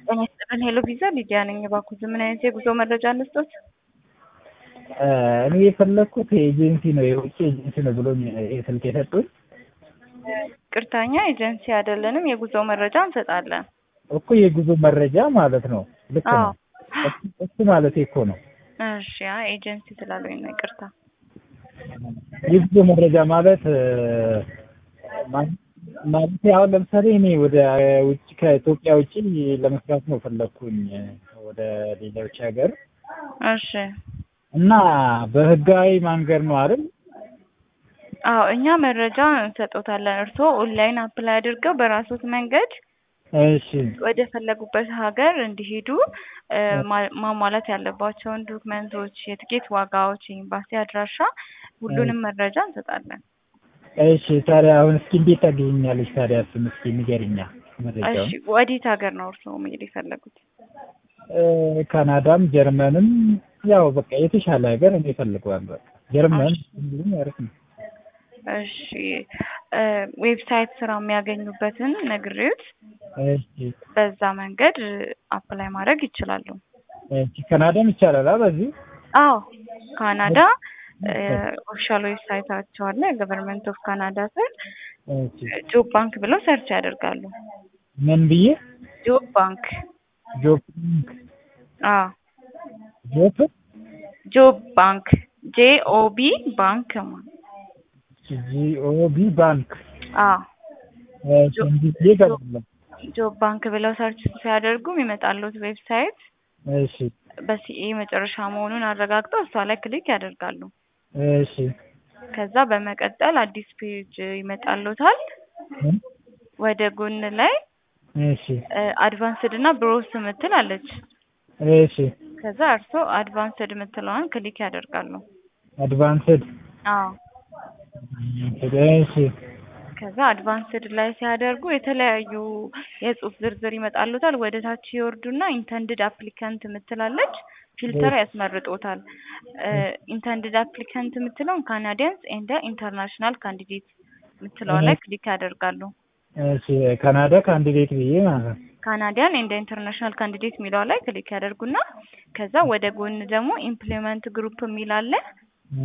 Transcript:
ጤና ይስጥልን ሄሎ ቪዛ ሊዲያ ነኝ። እባክዎ ምን አይነት የጉዞ መረጃ እንስጦት? እኔ የፈለኩት ኤጀንሲ ነው የውጭ ኤጀንሲ ነው ብሎኝ ስልክ የሰጡኝ። ቅርታኛ ኤጀንሲ አይደለንም፣ የጉዞ መረጃ እንሰጣለን እኮ የጉዞ መረጃ ማለት ነው። ልክ ነው እሱ ማለት እኮ ነው። እሺ ኤጀንሲ ስላሉኝ ነው ይቅርታ። የጉዞ መረጃ ማለት አሁን ለምሳሌ እኔ ወደ ውጭ ከኢትዮጵያ ውጭ ለመስራት ነው ፈለኩኝ ወደ ሌሎች ሀገር። እሺ እና በህጋዊ መንገድ ነው አይደል? አዎ እኛ መረጃ እንሰጦታለን። እርስዎ ኦንላይን አፕላይ አድርገው በራስዎት መንገድ እሺ ወደ ፈለጉበት ሀገር እንዲሄዱ ማሟላት ያለባቸውን ዶክመንቶች፣ የትኬት ዋጋዎች፣ የኤምባሲ አድራሻ ሁሉንም መረጃ እንሰጣለን። እሺ ታዲያ አሁን እስኪ እንዴት ታገኛለሽ? ታዲያ እሱን እስኪ ንገሪኛ መረጃው። እሺ ወዴት ሀገር ነው እርስዎ መሄድ የፈለጉት? ካናዳም ጀርመንም ያው በቃ የተሻለ ሀገር እኔ እፈልገዋለሁ። በቃ ጀርመን ሁሉም ያርፍ ነው። እሺ ዌብሳይት ስራ የሚያገኙበትን ነግሬዎት በዛ መንገድ አፕላይ ማድረግ ይችላሉ። እሺ ካናዳም ይቻላል በዚህ? አዎ ካናዳ ኦፊሻል ዌብሳይታቸው አለ፣ ገቨርንመንት ኦፍ ካናዳ ስር ጆብ ባንክ ብለው ሰርች ያደርጋሉ። ምን ብዬ? ጆብ ባንክ። ጆብ ባንክ። አዎ ጆብ ባንክ ጄኦቢ ባንክ ማለት ጂኦቢ ባንክ። አዎ ጆብ ባንክ ብለው ሰርች ሲያደርጉ የሚመጣሉት ዌብሳይት እሺ በሲኤ መጨረሻ መሆኑን አረጋግጠው እሷ ላይ ክሊክ ያደርጋሉ። እሺ ከዛ በመቀጠል አዲስ ፔጅ ይመጣልዎታል። ወደ ጎን ላይ እሺ አድቫንስድ እና ብሮስ ምትል አለች። እሺ ከዛ እርስዎ አድቫንስድ ምትለዋን ክሊክ ያደርጋሉ። አድቫንስድ። አዎ እሺ ከዛ አድቫንስድ ላይ ሲያደርጉ የተለያዩ የጽሁፍ ዝርዝር ይመጣልዎታል። ወደ ታች ይወርዱና ኢንተንድድ አፕሊካንት ምትላለች ፊልተር ያስመርጦታል። ኢንተንድድ አፕሊካንት ምትለውን ካናዲያንስ ኤንድ ኢንተርናሽናል ካንዲዴት ምትለው ላይ ክሊክ ያደርጋሉ። እሺ ካናዳ ካንዲዴት ብዬ ማለት ነው። ካናዲያን ኤንድ ኢንተርናሽናል ካንዲዴት ሚለው ላይ ክሊክ ያደርጉና ከዛ ወደ ጎን ደግሞ ኢምፕሎይመንት ግሩፕ የሚል አለ።